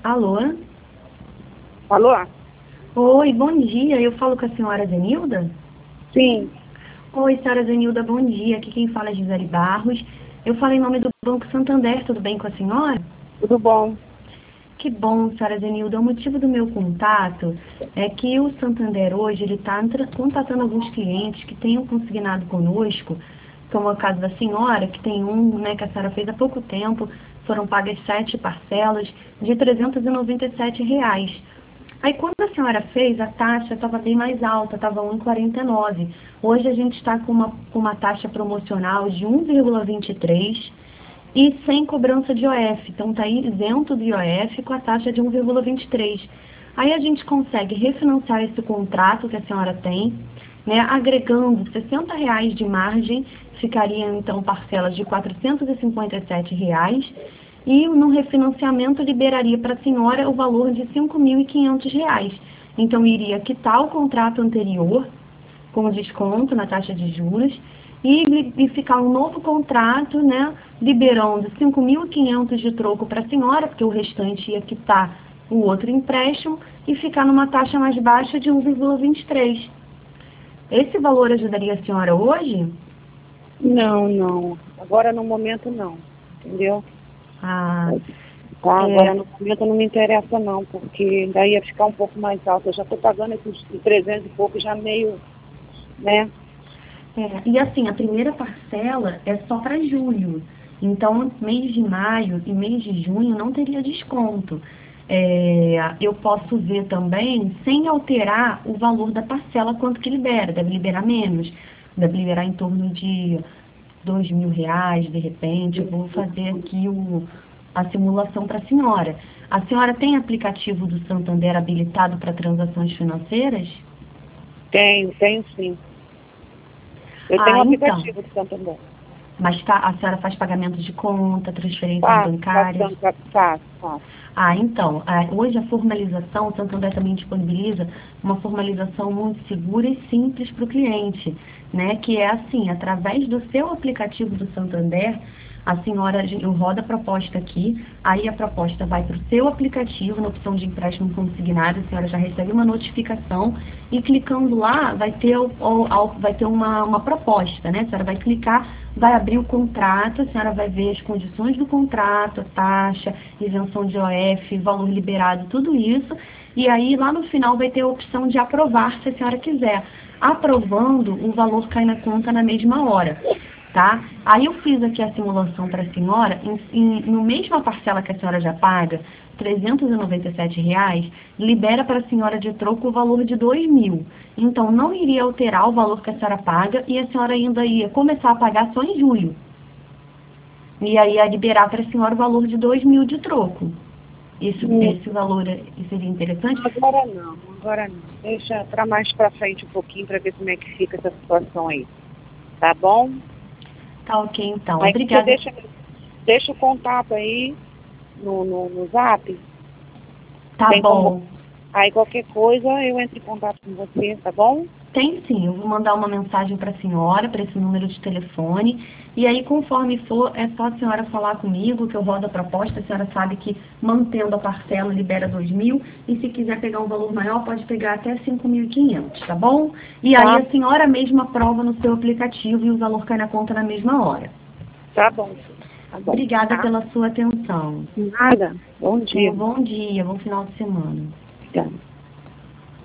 Alô? Alô? Oi, bom dia. Eu falo com a senhora Zenilda? Sim. Oi, senhora Zenilda, bom dia. Aqui quem fala é Gisele Barros. Eu falo em nome do Banco Santander, tudo bem com a senhora? Tudo bom? Que bom, senhora Zenilda. O motivo do meu contato é que o Santander hoje ele está contatando alguns clientes que tenham consignado conosco, como é o caso da senhora, que tem né, que a senhora fez há pouco tempo, foram pagas 7 parcelas de R$ 397. Aí quando a senhora fez, a taxa estava bem mais alta, estava 1,49. Hoje a gente está com uma taxa promocional de 1,23 e sem cobrança de IOF. Então está isento do IOF com a taxa de 1,23. Aí a gente consegue refinanciar esse contrato que a senhora tem, né, agregando R$ 60 de margem, ficariam então parcelas de R$ 457 e no refinanciamento liberaria para a senhora o valor de R$ 5.500. Então iria quitar o contrato anterior com desconto na taxa de juros e ficar um novo contrato, né, liberando 5.500 de troco para a senhora, porque o restante ia quitar o outro empréstimo e ficar numa taxa mais baixa de 1,23. Esse valor ajudaria a senhora hoje? Não. Agora no momento não. Entendeu? Ah, Tá, agora no momento não me interessa não, porque daí ia ficar um pouco mais alto. Eu já estou pagando esses 300 e pouco, já meio, né? E assim, a primeira parcela é só para julho. Então, mês de maio e mês de junho não teria desconto. Eu posso ver também, sem alterar o valor da parcela, quanto que libera. Deve liberar menos. Deve liberar em torno de R$ 2.000, de repente. Eu vou fazer aqui a simulação para a senhora. A senhora tem aplicativo do Santander habilitado para transações financeiras? Tenho sim. Eu tenho um Então. aplicativo do Santander. Mas a senhora faz pagamentos de conta, transferências bancárias? Faço. Então, hoje a formalização, o Santander também disponibiliza uma formalização muito segura e simples para o cliente, né? Que é assim, através do seu aplicativo do Santander, a senhora, eu rodo a proposta aqui, aí a proposta vai para o seu aplicativo, na opção de empréstimo consignado, a senhora já recebe uma notificação e clicando lá vai ter, uma proposta, né? A senhora vai clicar, vai abrir o contrato, a senhora vai ver as condições do contrato, a taxa, isenção de IOF, valor liberado, tudo isso. E aí lá no final vai ter a opção de aprovar, se a senhora quiser. Aprovando, o valor cai na conta na mesma hora. Tá? Aí eu fiz aqui a simulação para a senhora, no mesma parcela que a senhora já paga, R$ 397, libera para a senhora de troco o valor de 2.000. Então, não iria alterar o valor que a senhora paga e a senhora ainda ia começar a pagar só em julho. E aí ia liberar para a senhora o valor de 2.000 de troco. Esse valor seria interessante? Agora não. Deixa para mais para frente um pouquinho para ver como é que fica essa situação aí. Tá bom? Tá ok, então. Aí Obrigada. você deixa o contato aí no Zap. Tá Tem bom. Aí qualquer coisa eu entro em contato com você, tá bom? Tem sim, eu vou mandar uma mensagem para a senhora, para esse número de telefone, e aí conforme for, é só a senhora falar comigo, que eu rodo a proposta, a senhora sabe que mantendo a parcela libera 2.000, e se quiser pegar um valor maior, pode pegar até 5.500, tá bom? E aí a senhora mesma aprova no seu aplicativo e o valor cai na conta na mesma hora. Tá bom. Obrigada pela sua atenção. Nada. Bom dia. Bom dia, bom final de semana. Obrigada.